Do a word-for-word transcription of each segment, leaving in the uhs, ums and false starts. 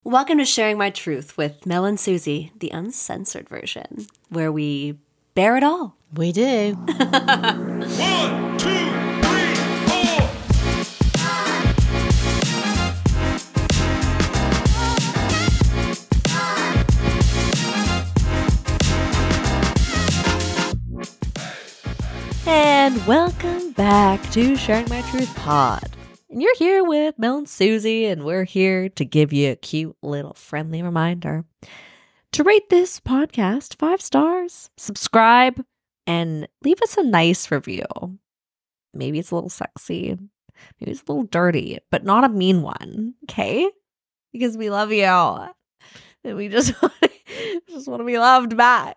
Welcome to Sharing My Truth with Mel and Susie, the uncensored version, where we bear it all. We do. One, two, three, four. And welcome back to Sharing My Truth Pod. And you're here with Mel and Susie, and we're here to give you a cute little friendly reminder to rate this podcast five stars, subscribe, and leave us a nice review. Maybe it's a little sexy, maybe it's a little dirty, but not a mean one, okay? Because we love you, and we just want to, just want to be loved back.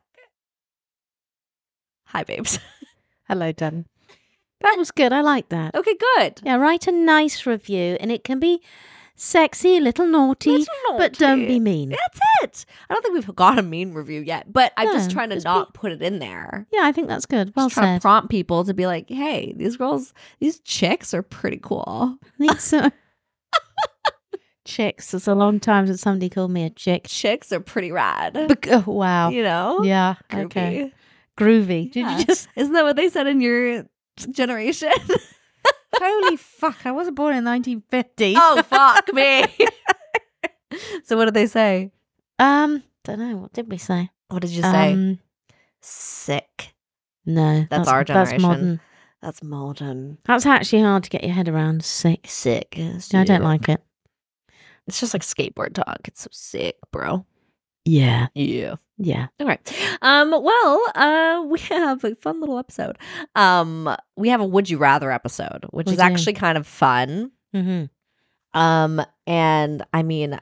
Hi, babes. Hello, Dan. That was good. I like that. Okay, good. Yeah, write a nice review, and it can be sexy, a little naughty, Little but don't naughty. be mean. That's it. I don't think we've got a mean review yet, but I'm just No, trying to just not be- put it in there. Yeah, I think that's good. Well Just trying to said. prompt people to be like, hey, these girls, these chicks are pretty cool. I think so. Chicks. It's a long time since somebody called me a chick. Chicks are pretty rad. Bec- oh, wow. You know? Yeah. Groovy. Okay. Groovy. Did Yeah. you just? Isn't that what they said in your generation? Holy fuck! I wasn't born in nineteen fifty. Oh, fuck me. So what did they say? Um. Don't know. What did we say? What did you say? Um, Sick. no. That's our That's generation. modern. That's modern. That's actually hard to get your head around. Sick. Sick. Yes, I don't yeah. like it. It's just like skateboard talk. It's so sick, bro. Yeah. Yeah. Yeah. Okay. Um, well, uh, we have a fun little episode. Um, we have a Would You Rather episode, which We is do. actually kind of fun. Mm-hmm. Um, and I mean,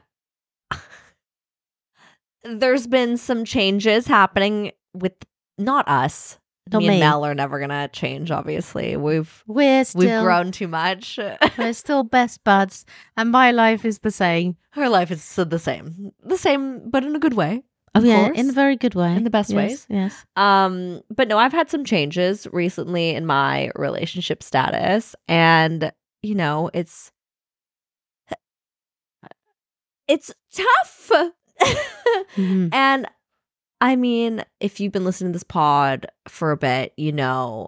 there's been some changes happening with not us. Not me and me. Mel are never gonna change, obviously. We've We're still we've grown too much. we're still best buds, and my life is the same. Her life is still the same. The same, but in a good way. Oh Of yeah, course. in a very good way, In the best yes, ways. Yes. Um, but no, I've had some changes recently in my relationship status, and you know, it's it's tough. Mhm. And I mean, if you've been listening to this pod for a bit, you know,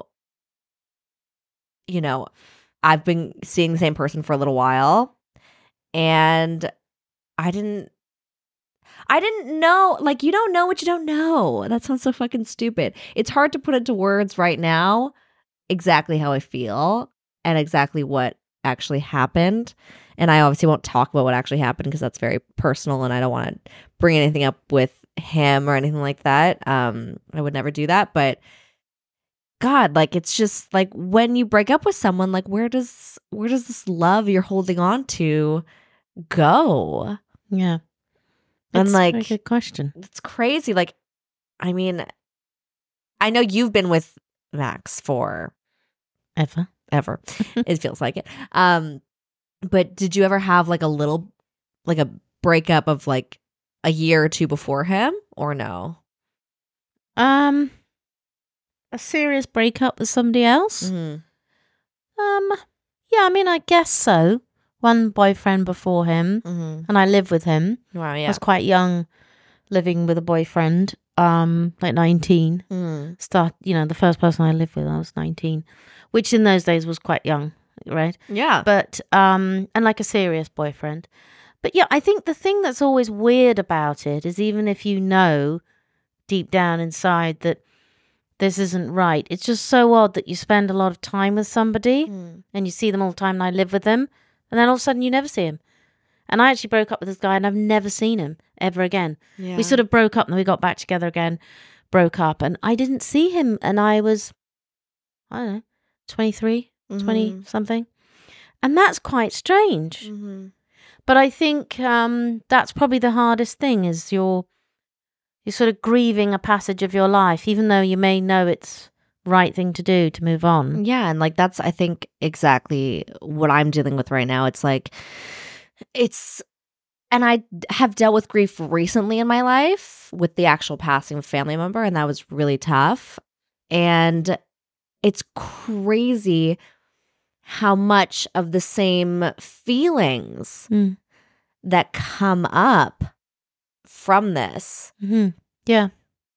you know, I've been seeing the same person for a little while, and I didn't I didn't know, like, you don't know what you don't know. That sounds so fucking stupid. It's hard to put into words right now exactly how I feel and exactly what actually happened. And I obviously won't talk about what actually happened because that's very personal and I don't want to bring anything up with him or anything like that. Um, I would never do that. But God, like, it's just like when you break up with someone, like, where does where does this love you're holding on to go? Yeah. And, It's like, a very good question. It's crazy. Like, I mean, I know you've been with Max for Ever. ever. It feels like it. Um, but did you ever have like a little, like a breakup of like a year or two before him, or no? Um, a serious breakup with somebody else. Mhm. Um, yeah. I mean, I guess so. One boyfriend before him, Mhm. and I lived with him. Wow. I Yeah. was quite young, living with a boyfriend. Um, like nineteen. Mhm. Start. You know, the first person I lived with, I was nineteen, which in those days was quite young, right? Yeah. But um and like a serious boyfriend. But yeah, I think the thing that's always weird about it is even if you know deep down inside that this isn't right, it's just so odd that you spend a lot of time with somebody Mm. and you see them all the time and I live with them and then all of a sudden you never see him. And I actually broke up with this guy and I've never seen him ever again. Yeah. We sort of broke up and then we got back together again, broke up, and I didn't see him and I was I don't know, twenty-three, twenty Mhm. something. And that's quite strange. Mhm. But I think um, that's probably the hardest thing is you're, you're sort of grieving a passage of your life, even though you may know it's the right thing to do to move on. Yeah, and like that's I think exactly what I'm dealing with right now. It's like it's and I d- have dealt with grief recently in my life with the actual passing of a family member, and that was really tough. And it's crazy how much of the same feelings Mm. that come up from this. Mm-hmm. Yeah.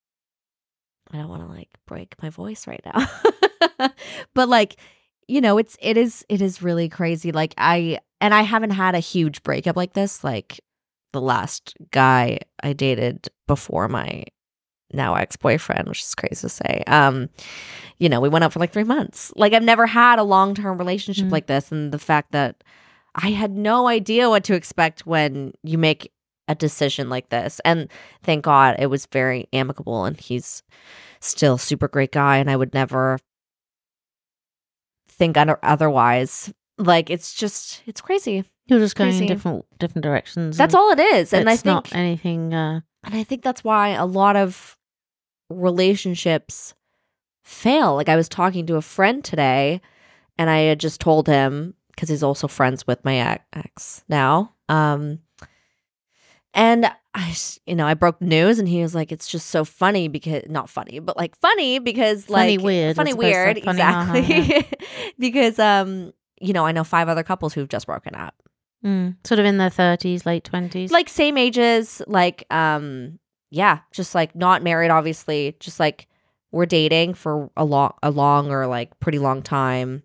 I don't want to like break my voice right now. But like, you know, it's it is it is really crazy. Like I and I haven't had a huge breakup like this. Like the last guy I dated before my now ex-boyfriend, which is crazy to say. Um, you know, we went out for like three months. Like I've never had a long-term relationship Mm. like this. And the fact that I had no idea what to expect when you make a decision like this. And thank God it was very amicable and he's still a super great guy and I would never think un- otherwise. Like it's just, it's crazy. You're just going Crazy. in different different directions. That's and all it is. And I it's think not anything. Uh, And I think that's why a lot of relationships fail. Like I was talking to a friend today and I had just told him, because he's also friends with my ex now. Um, and I, s- you know, I broke the news and he was like, it's just so funny because, not funny, but like funny because Funny like. weird, Funny as opposed to weird, funny ha-ha, exactly. Because, um, you know, I know five other couples who've just broken up. mm, sort of in their thirties, late twenties. Like same ages, like um yeah, just like not married obviously, just like we're dating for a long a long or like pretty long time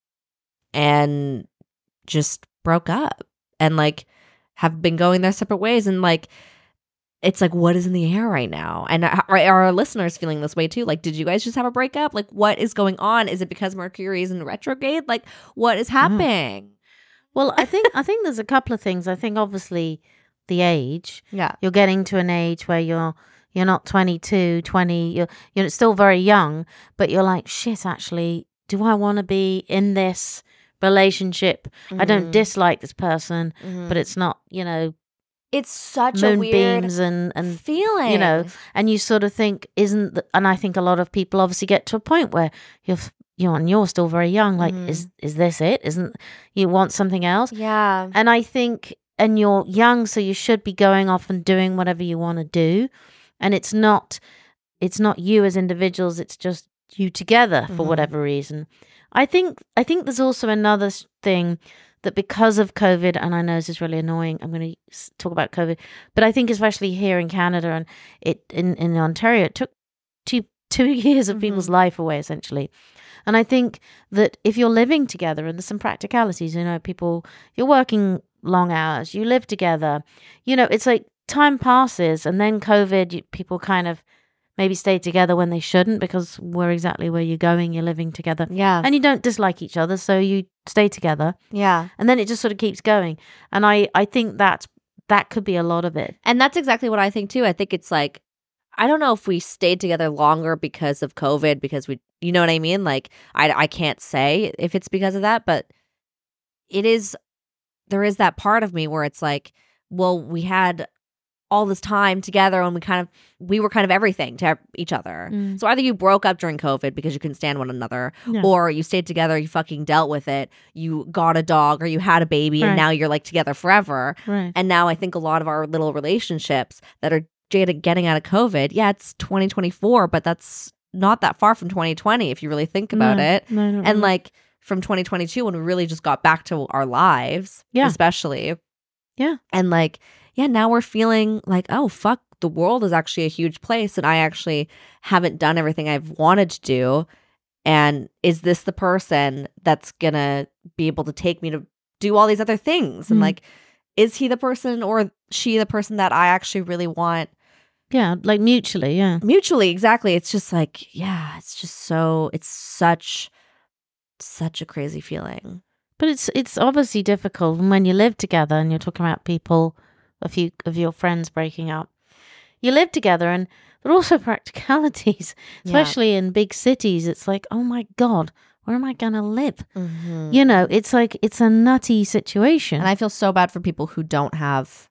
and just broke up and like have been going their separate ways and like it's like what is in the air right now? And are, are our listeners feeling this way too? Like did you guys just have a breakup? Like what is going on? Is it because Mercury is in retrograde? Like what is happening? Well, I think I think there's a couple of things. I think obviously the age. Yeah. You're getting to an age where you're you're not twenty-two, twenty, you're you're still very young, but you're like, shit, actually, do I want to be in this relationship? I don't Mhm. dislike this person, Mhm. but it's not, you know, It's such a weird moonbeams and and feeling. you know, and you sort of think, isn't the, and I think a lot of people obviously get to a point where you're you know, and you're still very young, like, Mhm. is is this it? Isn't you want something else? Yeah. And I think, and you're young, so you should be going off and doing whatever you want to do. And it's not, it's not you as individuals. It's just you together for Mhm. whatever reason. I think, I think there's also another s- thing that because of COVID, and I know this is really annoying. I'm going to talk about COVID, but I think especially here in Canada and it in, in Ontario, it took two two years of Mhm. people's life away essentially. And I think that if you're living together, and there's some practicalities, you know, people, you're working long hours, you live together, you know, it's like time passes and then COVID, you, people kind of maybe stay together when they shouldn't because we're exactly where you're going, you're living together. Yeah. And you don't dislike each other, so you stay together. Yeah. And then it just sort of keeps going. And I, I think that's, that could be a lot of it. And that's exactly what I think too. I think it's like, I don't know if we stayed together longer because of COVID, because we, you know what I mean? Like, I, I can't say if it's because of that, but it is, there is that part of me where it's like, well, we had all this time together and we kind of, we were kind of everything to each other. Mm. So either you broke up during COVID because you couldn't stand one another, Yeah. or you stayed together, you fucking dealt with it, you got a dog or you had a baby Right. and now you're like together forever. Right. And now I think a lot of our little relationships that are jaded getting out of COVID, yeah, it's twenty twenty-four, but that's not that far from twenty twenty if you really think about No, it. no, no, And no. like from twenty twenty-two when we really just got back to our lives, Yeah. especially. Yeah. And like, yeah, now we're feeling like, oh, fuck, the world is actually a huge place and I actually haven't done everything I've wanted to do. And is this the person that's gonna be able to take me to do all these other things? And Mm. like, is he the person or she the person that I actually really want? Yeah, like mutually, yeah. Mutually, exactly. It's just like, yeah, it's just so, it's such, such a crazy feeling. But it's it's obviously difficult when you live together and you're talking about people, a few of your friends breaking up. You live together and there are also practicalities, Yeah. especially in big cities. It's like, oh my God, where am I going to live? Mhm. You know, it's like, it's a nutty situation. And I feel so bad for people who don't have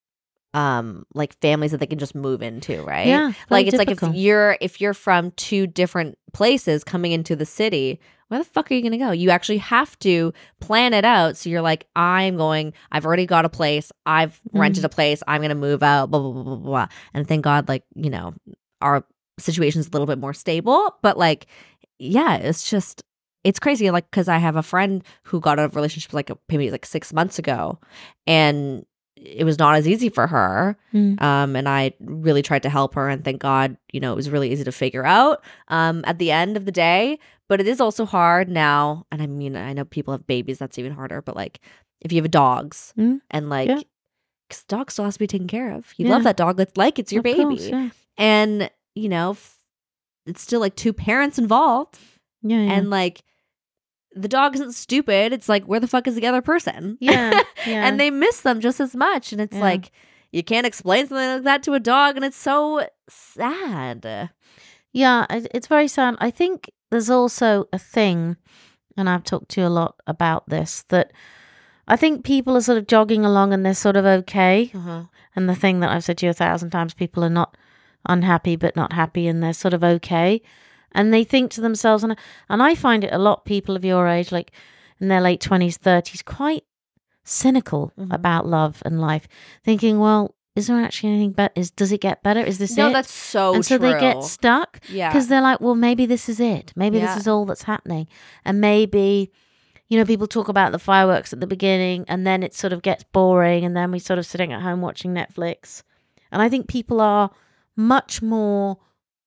um like families that they can just move into, right? Yeah, very Like it's like typical. if you're if you're from two different places coming into the city, where the fuck are you going to go? You actually have to plan it out. So you're like, I'm going, I've already got a place. I've rented Mm. a place. I'm going to move out, blah, blah, blah, blah, blah. And thank God, like, you know, our situation's a little bit more stable. But like, yeah, it's just, it's crazy. Like, because I have a friend who got out of a relationship like maybe like six months ago. And it was not as easy for her. Mm. Um, and I really tried to help her, and thank God, you know, it was really easy to figure out um, at the end of the day. But it is also hard now. And I mean, I know people have babies, that's even harder. But like, if you have dogs Mm. and like, Yeah. because dog still has to be taken care of. You Yeah. love that dog. It's like it's your Of baby. course, yeah. And, you know, f- it's still like two parents involved. Yeah, yeah. And like, the dog isn't stupid. It's like, where the fuck is the other person? Yeah, yeah. And they miss them just as much. And it's Yeah. like, you can't explain something like that to a dog. And it's so sad. Yeah, it- it's very sad. I think there's also a thing, and I've talked to you a lot about this, that I think people are sort of jogging along and they're sort of okay. Uh-huh. And the thing that I've said to you a thousand times, people are not unhappy but not happy, and they're sort of okay. And they think to themselves, and and I find it a lot, people of your age, like in their late twenties, thirties, quite cynical Mhm. about love and life, thinking, well, is there actually anything better? Is Does it get better? Is this No, it? that's so and so true. they get stuck Yeah. because they're like, well, maybe this is it. Maybe Yeah. this is all that's happening. And maybe, you know, people talk about the fireworks at the beginning and then it sort of gets boring and then we sort of sitting at home watching Netflix. And I think people are much more,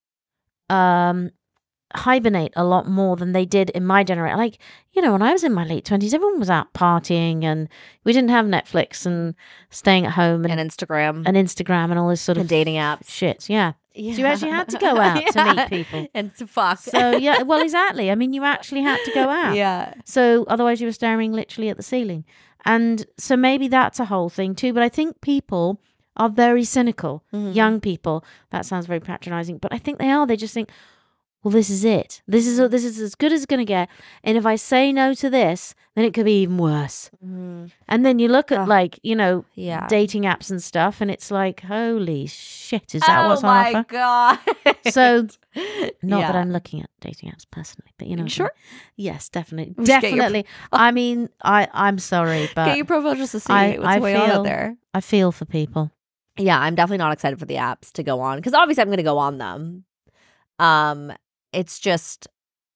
um, hibernate a lot more than they did in my generation. Like, you know, when I was in my late twenties, everyone was out partying and we didn't have Netflix and staying at home and, and Instagram and Instagram and all this sort and of dating apps. shit. Yeah. Yeah. So you actually had to go out to meet people. and to fuck. So yeah, well, exactly. I mean, you actually had to go out. yeah. So otherwise, you were staring literally at the ceiling, and so maybe that's a whole thing too. But I think people are very cynical. Mhm. Young people. That sounds very patronizing, but I think they are. They just think, well, this is it. This is this is as good as it's going to get. And if I say no to this, then it could be even worse. Mhm. And then you look at Ugh. like, you know, Yeah. dating apps and stuff, and it's like, holy shit, is that oh what's on my offer? god. So, not Yeah. that I'm looking at dating apps personally, but you know, what I Sure. mean. Yes, definitely, Just get your- definitely. I mean, I I'm sorry, but Get your profile just to see I- what's I going on feel- out there. I feel for people. Yeah, I'm definitely not excited for the apps to go on because obviously I'm going to go on them. Um, it's just,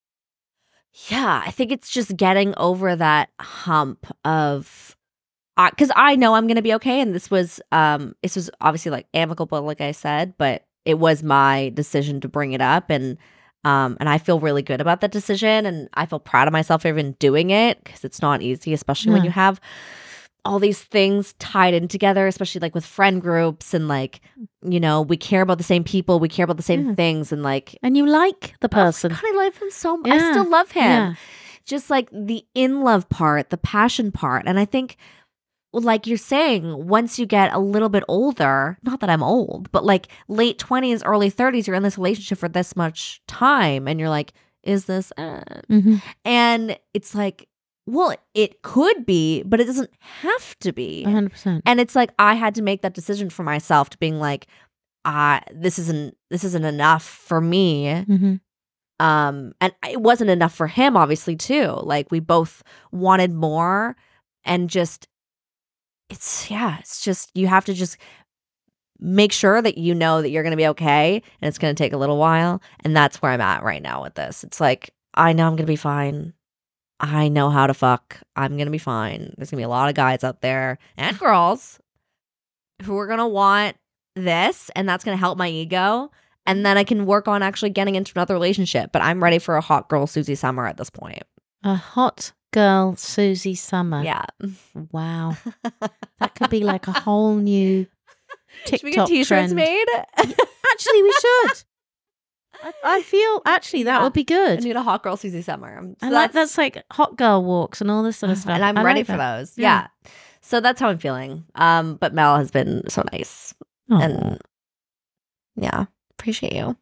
yeah, I think it's just getting over that hump of, because I know I'm going to be okay, and this was, um, this was obviously like amicable, like I said, but it was my decision to bring it up, and um, and I feel really good about that decision, and I feel proud of myself for even doing it because it's not easy, especially when No. you have all these things tied in together, especially like with friend groups and like, you know, we care about the same people, we care about the same Yeah. things, and like, And you like the person. God, I love him so much. I Yeah. still love him. Yeah. Just like the in love part, the passion part. And I think, well, like you're saying, once you get a little bit older, not that I'm old, but like late twenties, early thirties, you're in this relationship for this much time. And you're like, is this? Uh? Mm-hmm. And it's like, well, it could be, but it doesn't have to be. one hundred percent. And it's like I had to make that decision for myself to being like, uh, this isn't this isn't enough for me. Mm-hmm. Um, and it wasn't enough for him, obviously, too. Like we both wanted more, and just it's yeah, it's just you have to just make sure that you know that you're gonna be okay, and it's gonna take a little while. And that's where I'm at right now with this. It's like I know I'm gonna be fine. I know how to fuck. I'm gonna be fine. There's gonna be a lot of guys out there and girls who are gonna want this, and that's gonna help my ego. And then I can work on actually getting into another relationship. But I'm ready for a hot girl Susie Summer at this point. A hot girl, Susie Summer. Yeah. Wow. That could be like a whole new Should we get TikTok t-shirts trend. made? Actually, we should. I, I feel actually that Yeah. would be I good. need a hot girl Susie Summer. So I like that's like hot girl walks and all this sort of stuff. And I'm I ready like for that. those. Yeah. Yeah. So that's how I'm feeling. Um, but Mel has been so nice. Oh, And yeah, appreciate you.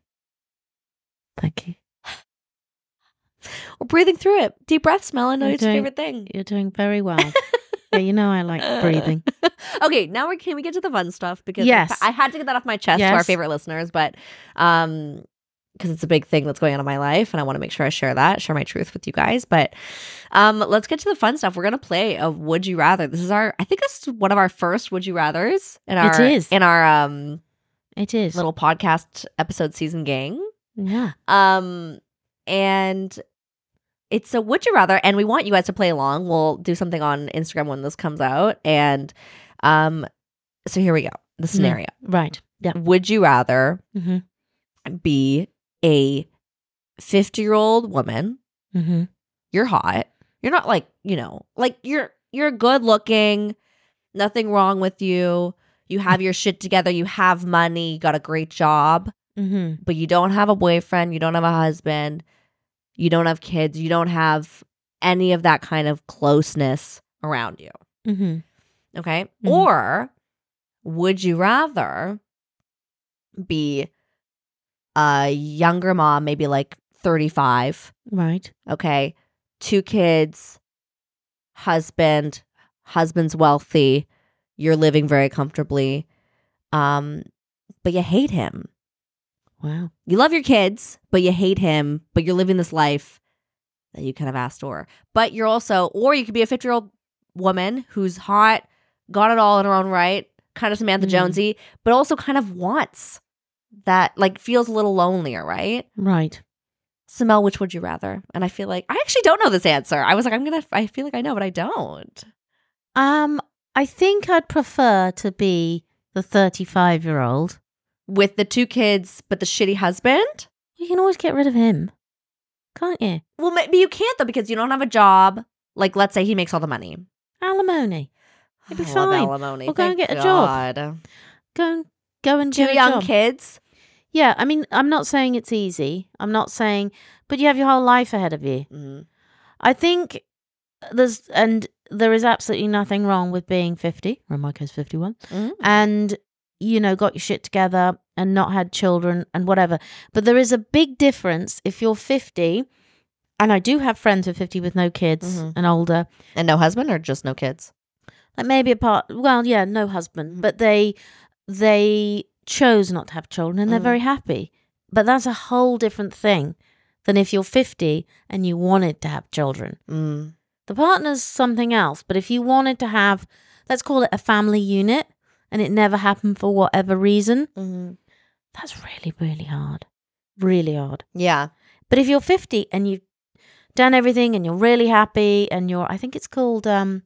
thank you. We're breathing through it. Deep breaths, Mel. I know You're it's your doing- favorite thing. You're doing very well. Yeah, you know I like breathing. Okay, now we can we get to the fun stuff because Yes. I had to get that off my chest to our Yes. favorite listeners, but um because it's a big thing that's going on in my life and I want to make sure I share that, share my truth with you guys. But um let's get to the fun stuff. We're gonna play a Would You Rather. This is our I think this is one of our first Would You Rathers in our It is. in our um It is. little podcast episode season gang. Yeah. Um and it's a Would You Rather, and we want you guys to play along. We'll do something on Instagram when this comes out, and um, so here we go. The scenario. Right. Yeah. Would you rather Mm-hmm. be a fifty-year-old woman? Mm-hmm. You're hot. You're not like, you know, like you're you're good looking. Nothing wrong with you. You have your shit together. You have money. You got a great job. Mm-hmm. But you don't have a boyfriend. You don't have a husband. You don't have kids. You don't have any of that kind of closeness around you. Mm-hmm. Okay? Mhm. Or would you rather be a younger mom, maybe like thirty-five, Right. okay? Two kids, husband, husband's wealthy, you're living very comfortably, um, but you hate him. Wow. You love your kids, but you hate him, but you're living this life that you kind of asked for. But you're also, or you could be a fifty-year-old woman who's hot, got it all in her own right, kind of Samantha Mm. Jonesy, but also kind of wants that, like feels a little lonelier, right? Right. So Mel, which would you rather? And I feel like, I actually don't know this answer. I was like, I'm going to, I feel like I know, but I don't. Um, I think I'd prefer to be the thirty-five-year-old. With the two kids, but the shitty husband? You can always get rid of him, can't you? Well, maybe you can't though, because you don't have a job. Like, let's say he makes all the money. Alimony. It'd be I love fine. alimony. We'll go and Thank get a job. God. Go and go and do Two a young job. kids. Yeah, I mean, I'm not saying it's easy. I'm not saying, but you have your whole life ahead of you. Mm. I think there's, and there is absolutely nothing wrong with being fifty, or in my case, fifty-one, Mm. and, you know, got your shit together and not had children and whatever. But there is a big difference if you're fifty, and I do have friends who are fifty with no kids Mhm. and older, And no husband or just no kids? like maybe a part, well, yeah, no husband, Mhm. but they, they chose not to have children and they're Mhm. very happy. But that's a whole different thing than if you're fifty and you wanted to have children. Mm. The partner's something else, but if you wanted to have, let's call it a family unit, and it never happened for whatever reason, Mm-hmm. that's really, really hard. Really hard. Yeah. But if you're fifty and you've done everything and you're really happy and you're, I think it's called, um,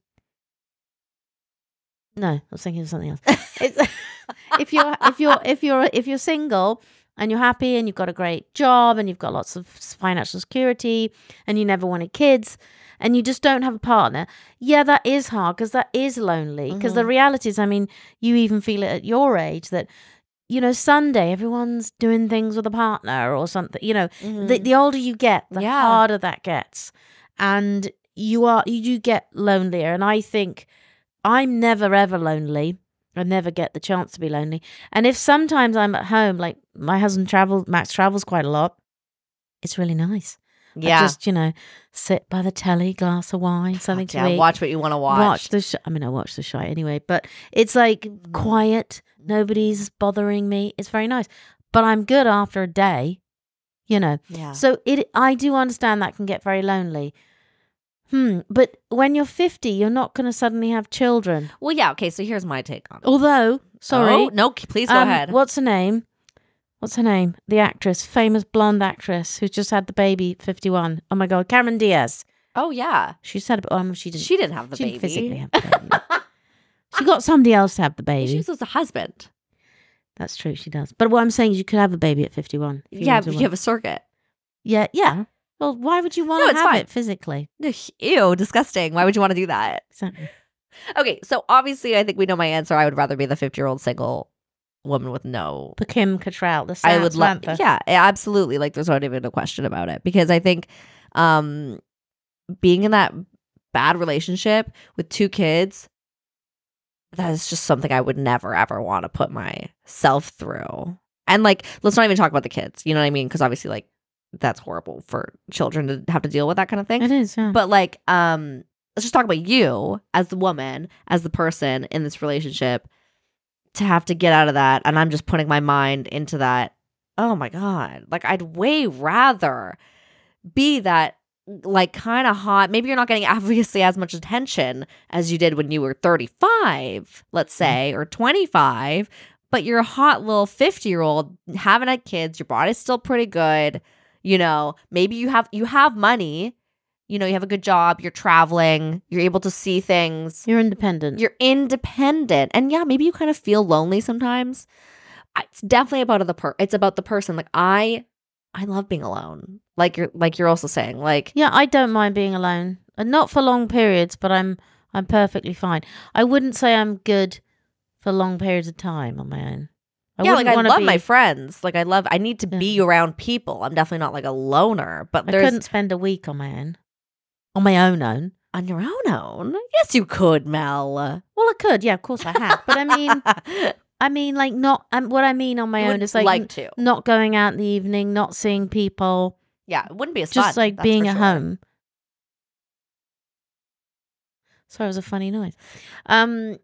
no, I was thinking of something else. It's, if you're, if you're, if you're, if you're single and you're happy and you've got a great job and you've got lots of financial security and you never wanted kids and you just don't have a partner, yeah, that is hard because that is lonely. Because the Mhm. reality is, I mean, you even feel it at your age that, you know, Sunday, everyone's doing things with a partner or something. You know, Mhm. the, the older you get, the Yeah. harder that gets. And you are, you do get lonelier. And I think I'm never, ever lonely. I never get the chance to be lonely. And if sometimes I'm at home, like my husband travels, Max travels quite a lot, it's really nice. yeah. I just, you know, sit by the telly, glass of wine, something to yeah. eat. Watch what you want to watch. Watch the sh- I mean, I watch the show anyway, but it's like Mm-hmm. quiet. Nobody's bothering me. It's very nice. But I'm good after a day, you know. Yeah. So it, I do understand that can get very lonely. Hmm. But when you're fifty, you're not going to suddenly have children. Well, yeah. Okay. So here's my take on it. Although, sorry. Oh, no, please go um, ahead. What's her name? What's her name? The actress, famous blonde actress who's just had the baby at fifty-one. Oh my God, Cameron Diaz. Oh, yeah. She said, um, she didn't. She didn't have the she baby. didn't physically have the baby. She got somebody else to have the baby. She was a husband. That's true, she does. But what I'm saying is you could have a baby at fifty-one. if you Yeah, wanted if one. you have a surrogate. Yeah, yeah. Well, why would you want No, to it's have fine. it physically? Ew, disgusting. Why would you want to do that? Exactly. Okay, so obviously I think we know my answer. I would rather be the fifty-year-old single woman with no... For Kim Cattrall, the I would love... Samantha. Yeah, absolutely. Like, there's not even a question about it. Because I think um, being in that bad relationship with two kids, that is just something I would never, ever want to put myself through. And, like, let's not even talk about the kids. You know what I mean? Because obviously, like, that's horrible for children to have to deal with that kind of thing. It is, yeah. But like, um, let's just talk about you as the woman, as the person in this relationship, to have to get out of that. And I'm just putting my mind into that. Oh my God. Like, I'd way rather be that, like, kind of hot. Maybe you're not getting obviously as much attention as you did when you were thirty-five, let's say, or twenty-five, but you're a hot little fifty year old, haven't had kids, your body's still pretty good. You know, maybe you have you have money, you know, you have a good job, you're traveling, you're able to see things, You're independent. you're independent. And yeah, maybe you kind of feel lonely sometimes. I- It's definitely about the per it's about the person. Like I I love being alone. Like you're like you're also saying. Like Yeah, I don't mind being alone. And not for long periods, but I'm I'm perfectly fine. I wouldn't say I'm good for long periods of time on my own. I yeah, like wouldn't I wanna love be, my friends. Like I love I need to Yeah. be around people. I'm definitely not like a loner, but I there's couldn't spend a week on my own. On my own own. on your own own. Yes, you could, Mel. Well, I could, yeah, of course I have. But I mean I mean like not um, what I mean on my You own wouldn't is like, like n- to. not going out in the evening, not seeing people, Yeah, it wouldn't be as just fun, like that's being for at sure. home. Sorry, it was a funny noise. Um,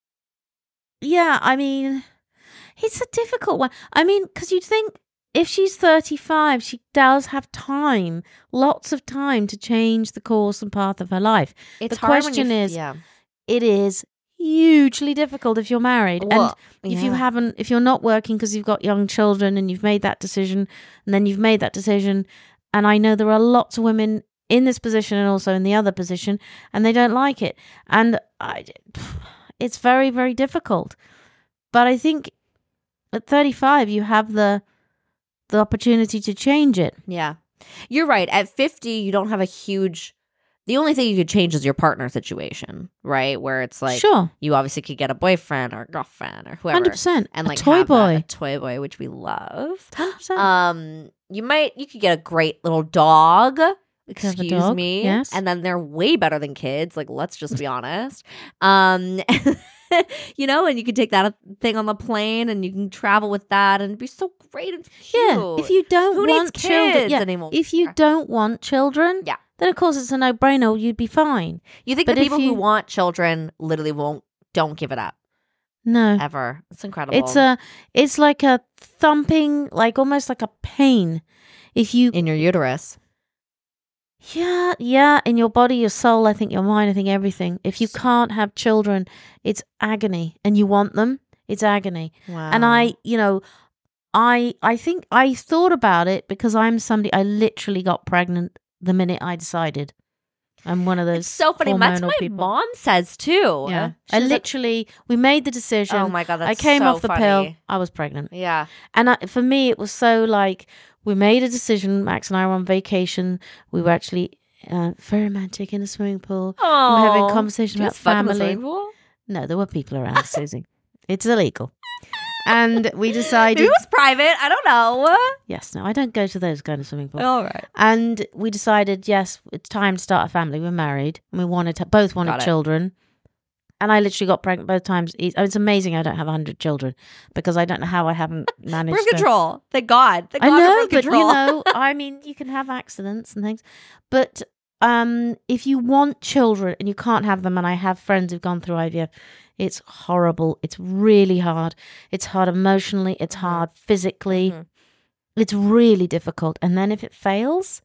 yeah, I mean, it's a difficult one. I mean, because you'd think if she's thirty-five, she does have time, lots of time to change the course and path of her life. It's The hard when question you f- is, yeah. It is hugely difficult if you're married. Well, and if you yeah. haven't, if you're not working because you've got young children and you've made that decision, and then you've made that decision, and I know there are lots of women in this position and also in the other position, and they don't like it. And I, it's very, very difficult. But I think at thirty-five, you have the the opportunity to change it. Yeah. You're right. At fifty, you don't have a huge the only thing you could change is your partner situation, right? Where it's like Sure, you obviously could get a boyfriend or a girlfriend or whoever. one hundred percent. And A like toy have that- boy. a toy boy, which we love. one hundred percent. Um, you might you could get a great little dog. have a Excuse dog, me. yes. And then they're way better than kids. Like, let's just be honest. Um, you know, and you can take that thing on the plane and you can travel with that and it'd be so great and cute. Yeah, if you don't Who want needs children, kids yeah, anymore? if you don't want children, Yeah. then of course it's a no-brainer. You'd be fine. You think But the if people you- who want children literally won't don't give it up No, ever. It's incredible. it's a, it's like a thumping, like almost like a pain. If you, in your uterus. yeah, yeah, in your body, your soul, I think your mind, I think everything. If you can't have children, it's agony, and you want them, it's agony. Wow. And I, you know, I, I think I thought about it because I'm somebody. I literally got pregnant the minute I decided. I'm one of those. It's so funny. That's hormonal what my people. mom says too. Yeah, I She's like, literally. We made the decision. oh my god, that's I came so off the funny. pill. I was pregnant, Yeah. and I, for me, it was so like we made a decision. Max and I were on vacation. We were actually uh, very romantic in a swimming pool. Oh, We were having a conversation about family. Pool? No, there were people around, Susie. It's illegal, and we Maybe decided. it was private. I don't know. Yes, no, I don't go to those kind of swimming pools. All right. And we decided, yes, it's time to start a family. We're married, and we wanted to, both wanted Got it. children. And I literally got pregnant both times. It's it's amazing I don't have a hundred children because I don't know how I haven't managed. Birth to- control. Thank God. Thank I God know, for birth but you control. know, I mean, you can have accidents and things. But um, if you want children and you can't have them, and I have friends who've gone through I V F, it's horrible. It's really hard. It's hard emotionally. It's Mhm. hard physically. Mhm. It's really difficult. And then if it fails,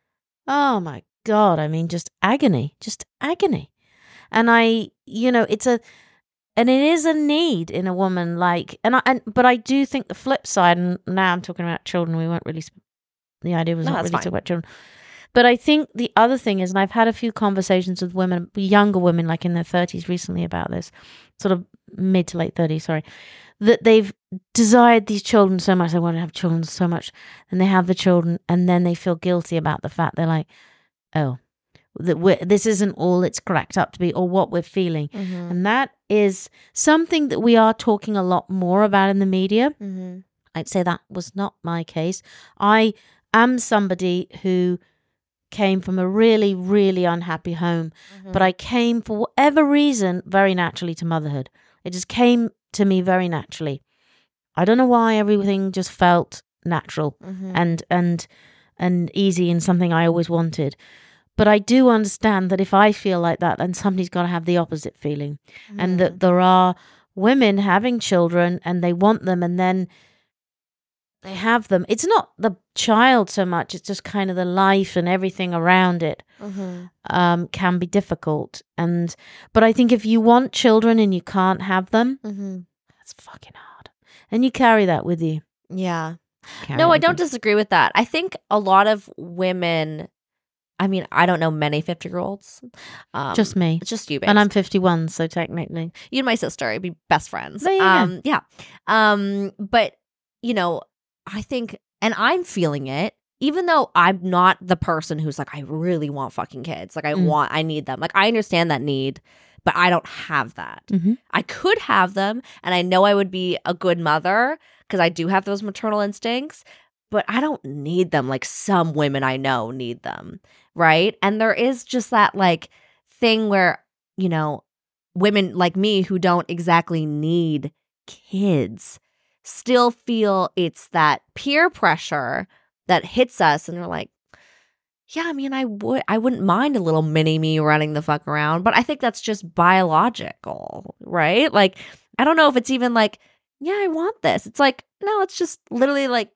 oh my God, I mean, just agony, just agony. And I, you know, it's a, and it is a need in a woman, like, and I, and, but I do think the flip side, and now I'm talking about children, we weren't really, sp- the idea was No, not that's really fine. talk about children. But I think the other thing is, and I've had a few conversations with women, younger women, like in their thirties recently about this, sort of mid to late thirties, sorry, that they've desired these children so much, they want to have children so much, and they have the children, and then they feel guilty about the fact they're like, oh, that we're, this isn't all it's cracked up to be, or what we're feeling. Mhm. And that is something that we are talking a lot more about in the media. Mhm. I'd say that was not my case. I am somebody who came from a really, really unhappy home, but I came for whatever reason very naturally to motherhood. It just came to me very naturally. I don't know why everything just felt natural Mhm. and and and easy and something I always wanted. But I do understand that if I feel like that, then somebody's got to have the opposite feeling. And that there are women having children and they want them and then they have them. It's not the child so much, it's just kind of the life and everything around it Mhm. um, can be difficult. And but I think if you want children and you can't have them, Mhm. that's fucking hard. And you carry that with you. Yeah. Carry No, that I with don't you. disagree with that. I think a lot of women I mean, I don't know many fifty-year-olds. Um, Just me. It's just you, babes. And I'm fifty-one, so technically. You and my sister, you'd be best friends. There you go. um, yeah. Um, but, you know, I think, and I'm feeling it, even though I'm not the person who's like, I really want fucking kids. Like, I Mm. want, I need them. Like, I understand that need, but I don't have that. Mm-hmm. I could have them, and I know I would be a good mother because I do have those maternal instincts, but I don't need them like some women I know need them, right? And there is just that like thing where, you know, women like me who don't exactly need kids still feel it's that peer pressure that hits us, and we're like, yeah, I mean, I would, I wouldn't mind a little mini me running the fuck around, but I think that's just biological, right? Like, I don't know if it's even like, yeah, I want this. It's like, no, it's just literally like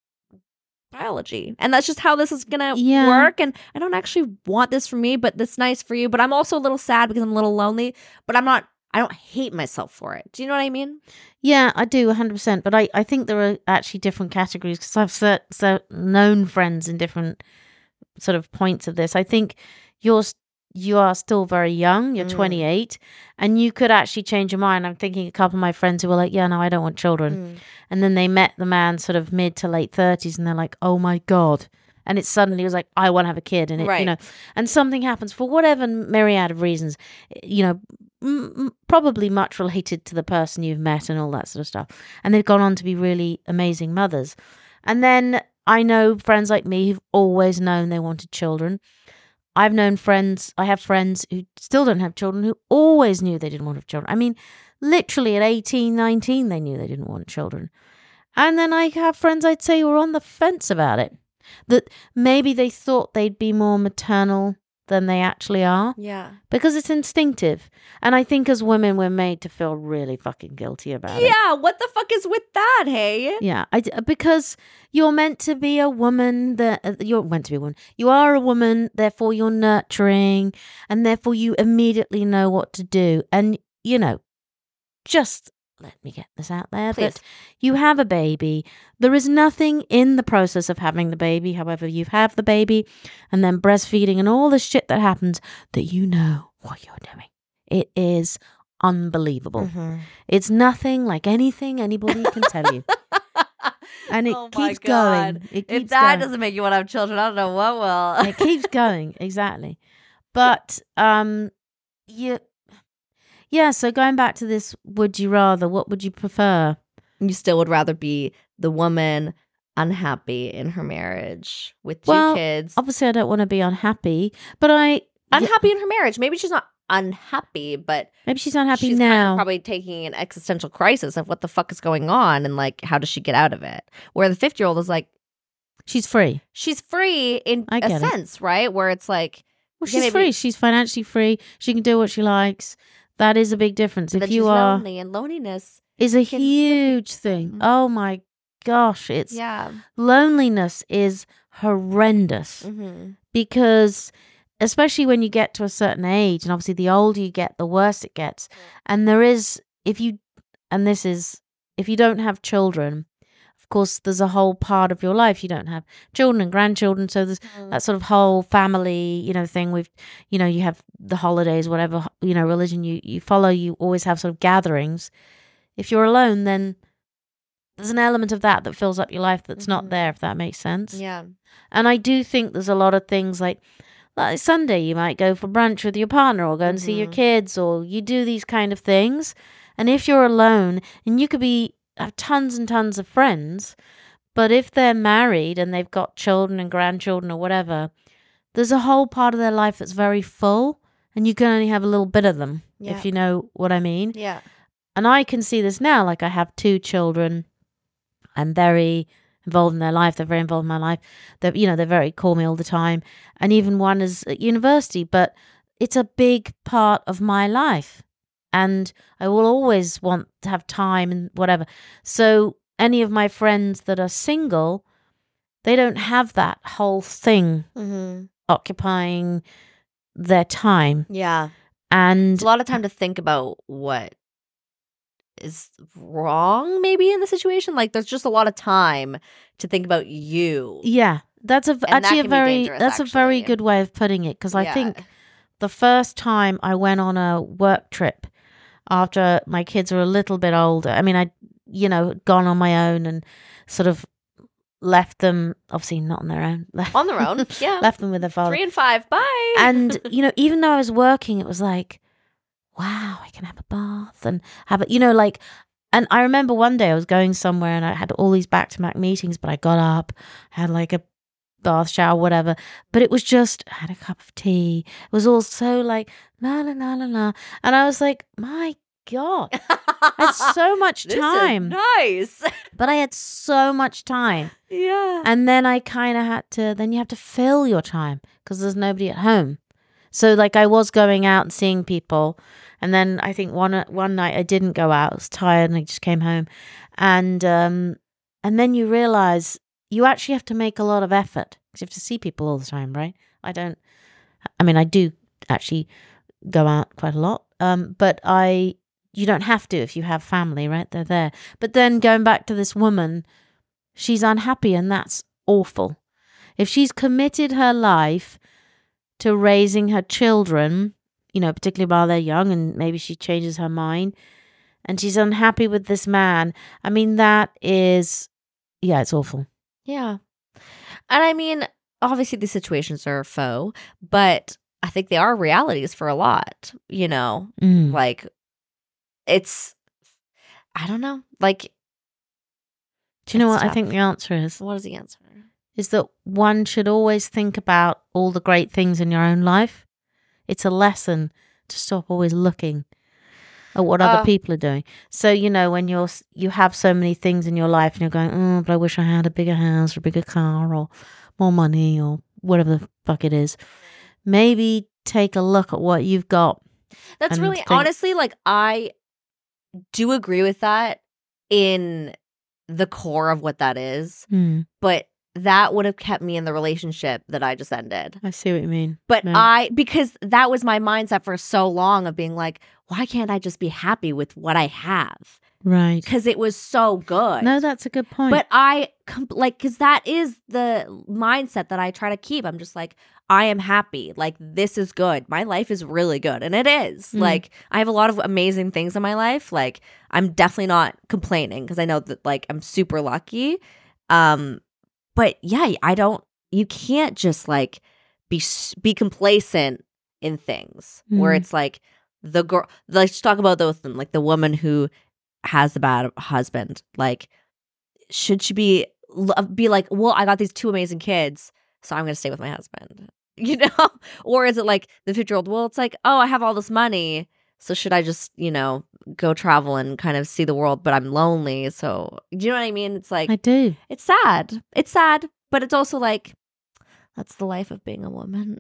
biology, and that's just how this is gonna Yeah. work. And I don't actually want this for me, but that's nice for you. But I'm also a little sad because I'm a little lonely. But I'm not. I don't hate myself for it. Do you know what I mean? Yeah, I do one hundred percent. But I, I think there are actually different categories because I've so, so known friends in different sort of points of this. I think you're s- you are still very young. You're Mm. twenty-eight, and you could actually change your mind. I'm thinking a couple of my friends who were like, "Yeah, no, I don't want children," Mm. and then they met the man sort of mid to late thirties, and they're like, "Oh my god." And it suddenly was like, I want to have a kid. And it, you Right. know, and something happens for whatever myriad of reasons, you know, m- m- probably much related to the person you've met and all that sort of stuff. And they've gone on to be really amazing mothers. And then I know friends like me who've always known they wanted children. I've known friends, I have friends who still don't have children who always knew they didn't want to have children. I mean, literally at eighteen, nineteen, they knew they didn't want children. And then I have friends I'd say who were on the fence about it. That maybe they thought they'd be more maternal than they actually are Yeah. because it's instinctive. And I think as women, we're made to feel really fucking guilty about it. Yeah. What the fuck is with that? Hey. Yeah, I d because you're meant to be a woman that uh, you're meant to be a woman. You are a woman, therefore you're nurturing, and therefore you immediately know what to do. And you know, just let me get this out there Please. that you have a baby. There is nothing in the process of having the baby, however you have the baby, and then breastfeeding and all the shit that happens that you know what you're doing. It is unbelievable. Mhm. It's nothing like anything anybody can tell you. And it Oh my keeps God. going. It If keeps that going. doesn't make you want to have children, I don't know what will. It keeps going, exactly. But um you yeah, so going back to this, would you rather, what would you prefer? You still would rather be the woman unhappy in her marriage with two Well, kids. Obviously I don't want to be unhappy, but I Unhappy in her marriage. Maybe she's not unhappy, but maybe she's unhappy she's kind now. of probably taking an existential crisis of what the fuck is going on and like how does she get out of it? Where the fifty year old is like, She's free. she's free in I a get it. sense, right? Where it's like, Well, yeah, she's maybe- free. She's financially free. She can do what she likes. That is a big difference. that If she's you are lonely, and loneliness. is a can- huge thing. Oh my gosh, it's Yeah. loneliness is horrendous Mm-hmm. because especially when you get to a certain age, and obviously the older you get, the worse it gets. And there is, if you, and this is, if you don't have children, of course, there's a whole part of your life you don't have children and grandchildren. So there's that sort of whole family, you know, thing with, you know, you have the holidays, whatever, you know, religion you, you follow, you always have sort of gatherings. If you're alone, then there's an element of that that fills up your life that's Mhm. not there, if that makes sense. Yeah. And I do think there's a lot of things like, like Sunday, you might go for brunch with your partner or go and see your Mhm. kids, or you do these kind of things. And if you're alone, and you could be have tons and tons of friends, but if they're married and they've got children and grandchildren or whatever, there's a whole part of their life that's very full, and you can only have a little bit of them, Yeah. if you know what I mean. Yeah. And I can see this now. Like, I have two children. I'm very involved in their life. They're very involved in my life. They're, you know, they're very call me all the time. And even one is at university, but it's a big part of my life. And I will always want to have time and whatever. So any of my friends that are single, they don't have that whole thing Mm-hmm. occupying their time. Yeah. And It's a lot of time to think about what is wrong maybe in the situation. Like there's just a lot of time to think about you. yeah, That's a that actually a can be very dangerous, that's a very actually. good way of putting it, because I Yeah. think the first time I went on a work trip after my kids were a little bit older, I mean, I, you know, gone on my own and sort of left them, obviously not on their own, On their own, yeah. left them with their father. Three and five, bye. And, you know, even though I was working, it was like, wow, I can have a bath and have it, you know, like, and I remember one day I was going somewhere and I had all these back-to-back meetings, but I got up, had like a bath, shower, whatever. But it was just, I had a cup of tea. It was all so like, la, la, la, la, la. And I was like, my God, I had so much This is time. nice. But I had so much time. Yeah. And then I kind of had to, then you have to fill your time because there's nobody at home. So like I was going out and seeing people. And then I think one one night I didn't go out. I was tired and I just came home. And um, and then you realize you actually have to make a lot of effort because you have to see people all the time, right? I don't, I mean, I do actually go out quite a lot. Um, but I, you don't have to if you have family, right? They're there. But then going back to this woman, she's unhappy and that's awful. If she's committed her life to raising her children, you know, particularly while they're young, and maybe she changes her mind and she's unhappy with this man. I mean, that is, yeah, it's awful. Yeah. And I mean, obviously these situations are faux, but I think they are realities for a lot, you know, Mm. like it's, I don't know, like, Do you know it's what I tough. think the answer is? What is the answer? Is that one should always think about all the great things in your own life. It's a lesson to stop always looking at what other Uh, people are doing. So, you know, when you're, s- you have so many things in your life and you're going, oh, but I wish I had a bigger house or a bigger car or more money or whatever the fuck it is. Maybe take a look at what you've got. That's And really, think- honestly, like, I do agree with that in the core of what that is, Hmm. but that would have kept me in the relationship that I just ended. I see what you mean. But Yeah. I, because that was my mindset for so long of being like, why can't I just be happy with what I have? Right. Because it was so good. No, that's a good point. But I, com- like, because that is the mindset that I try to keep. I'm just like, I am happy. Like, this is good. My life is really good. And it is. Mm. Like, I have a lot of amazing things in my life. Like, I'm definitely not complaining because I know that, like, I'm super lucky. Um, But yeah, I don't, you can't just, like, be s- be complacent in things where Mm. it's like the girl, let's talk about those things, like the woman who has the bad husband. Like, should she be l- be like, well, I got these two amazing kids, so I'm going to stay with my husband, you know? Or is it like the fifty year old? Well, it's like, oh, I have all this money, so should I just, you know, go travel and kind of see the world? But I'm lonely, so do you know what I mean? It's like I do. it's sad. It's sad, but it's also like that's the life of being a woman.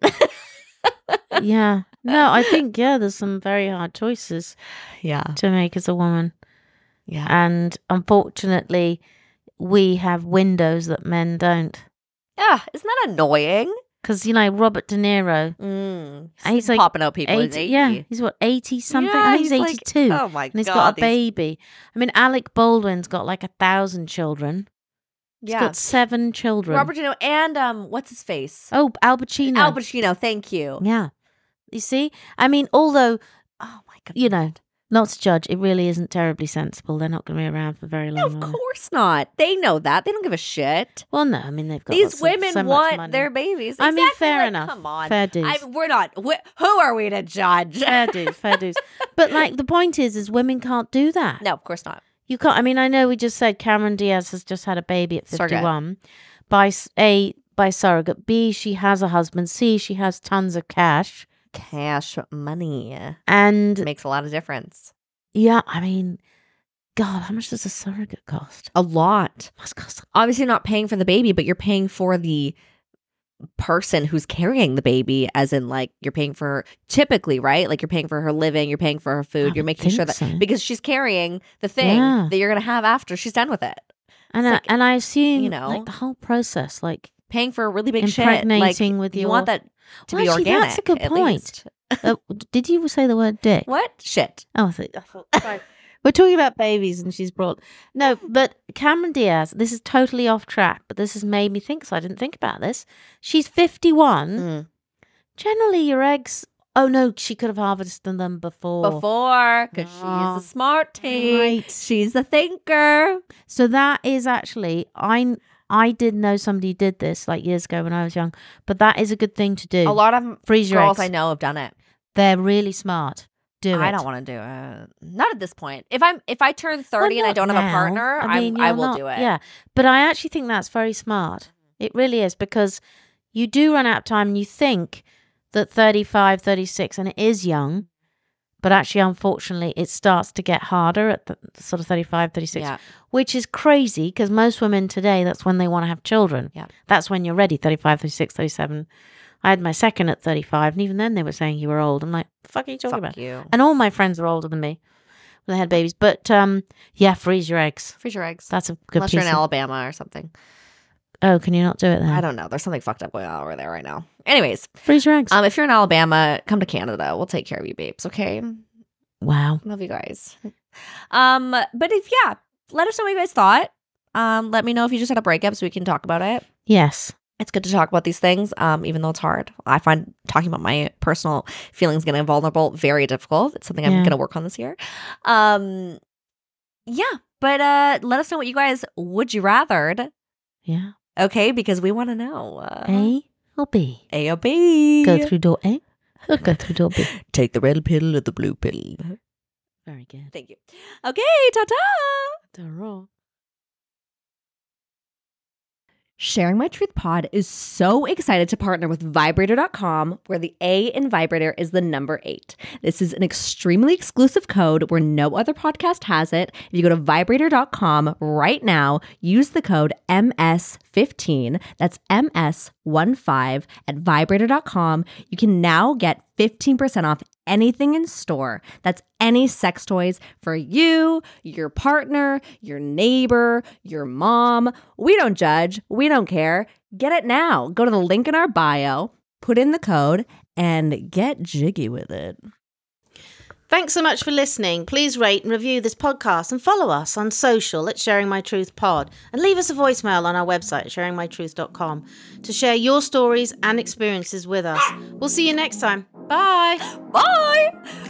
Yeah. No, I think, yeah, there's some very hard choices yeah, to make as a woman. yeah. And unfortunately, we have windows that men don't. Yeah, isn't that annoying? Because, you know, Robert De Niro, Mm. And he's like popping out people. He's eighty, eighty. yeah, he's what, eighty something? Yeah, I think he's, like- eighty-two. oh my and he's god, got a these- baby. I mean, Alec Baldwin's got like a thousand children. He's Yeah, got seven children. Robert De Niro and um, what's his face? Oh, Al Pacino. Al Pacino. Thank you. Yeah. You see? I mean, although, Oh my god. you know, not to judge, it really isn't terribly sensible. They're not going to be around for very No, long. of are they? course not. They know that. They don't give a shit. Well, no, I mean, they've got These lots of- women so much want money. their babies. I mean, Exactly, fair like, enough. Come on. Fair dues. I, we're not. we who are we to judge? Fair dues, fair dues. But like the point is, is women can't do that. No, of course not. You can't. I mean, I know we just said Cameron Diaz has just had a baby at Surrogate. fifty-one by s- a by surrogate. B, she has a husband. C, she has tons of cash. Cash money And makes a lot of difference. yeah, I mean, God, how much does a surrogate cost? A lot. Must cost. Obviously, you're not paying for the baby, but you're paying for the person who's carrying the baby, as in, like, you're paying for her, typically, right? Like, you're paying for her living, you're paying for her I food, you're would making sure that think so. because she's carrying the thing Yeah. that you're going to have after she's done with it. And It's I, like, and I assume, you know, like the whole process, like Paying for a really big shit. Like, Impregnating with you your- want that to Well, be actually, organic. that's a good at point. least. uh, did you say the word dick? What? Shit. Oh, I thought, I thought sorry. We're talking about babies and she's brought... No, but Cameron Diaz, this is totally off track, but this has made me think, so I didn't think about this. She's fifty-one. Mm. Generally, your eggs... Oh, no, she could have harvested them before. Before, because Oh, she's a smart tea. right. She's a thinker. So that is actually... I I did know somebody did this like years ago when I was young, but that is a good thing to do. A lot of Freeze your girls eggs. I know have done it. They're really smart. Do it. I don't want to do it. Not at this point. If I'm if I turn thirty Well, and I don't not have a now. partner, I, mean, I you're will not- do it. Yeah, but I actually think that's very smart. It really is, because you do run out of time and you think that thirty-five, thirty-six, and it is young, but actually, unfortunately, it starts to get harder at the sort of thirty-five, thirty-six, Yeah. which is crazy because most women today, that's when they want to have children. Yeah. That's when you're ready, thirty-five, thirty-six, thirty-seven. I had my second at thirty-five, and even then they were saying you were old. I'm like, the fuck are you talking Fuck about? you. And all my friends are older than me when they had babies. But um, yeah, freeze your eggs. Freeze your eggs. That's a good Unless piece you're in of- Alabama or something. Oh, can you not do it then? I don't know. There's something fucked up going on over there right now. Anyways, Freeze your eggs. um, if you're in Alabama, come to Canada. We'll take care of you, babes. Okay. wow. Love you guys. Um, but if yeah, let us know what you guys thought. Um, let me know if you just had a breakup so we can talk about it. Yes. It's good to talk about these things, um, even though it's hard. I find talking about my personal feelings, getting vulnerable, very difficult. It's something I'm Yeah. going to work on this year. Um, yeah, but uh, let us know what you guys would you rathered. Yeah. Okay, because we want to know. Uh, A or B? A or B. Go through door A or go through door B? Take the red pill or the blue pill. Very good. Thank you. Okay, ta-ta. Ta-ra. Sharing My Truth Pod is so excited to partner with Vibrator dot com, where the A in Vibrator is the number eight. This is an extremely exclusive code where no other podcast has it. If you go to Vibrator dot com right now, use the code M S fifteen, that's M S fifteen, at Vibrator dot com. You can now get fifteen percent off anything in store. That's any sex toys for you, your partner, your neighbor, your mom. We don't judge. We don't care. Get it now. Go to the link in our bio, put in the code, and get jiggy with it. Thanks so much for listening. Please rate and review this podcast and follow us on social at Sharing My Truth Pod, and leave us a voicemail on our website, sharing my truth dot com, to share your stories and experiences with us. We'll see you next time. Bye. Bye.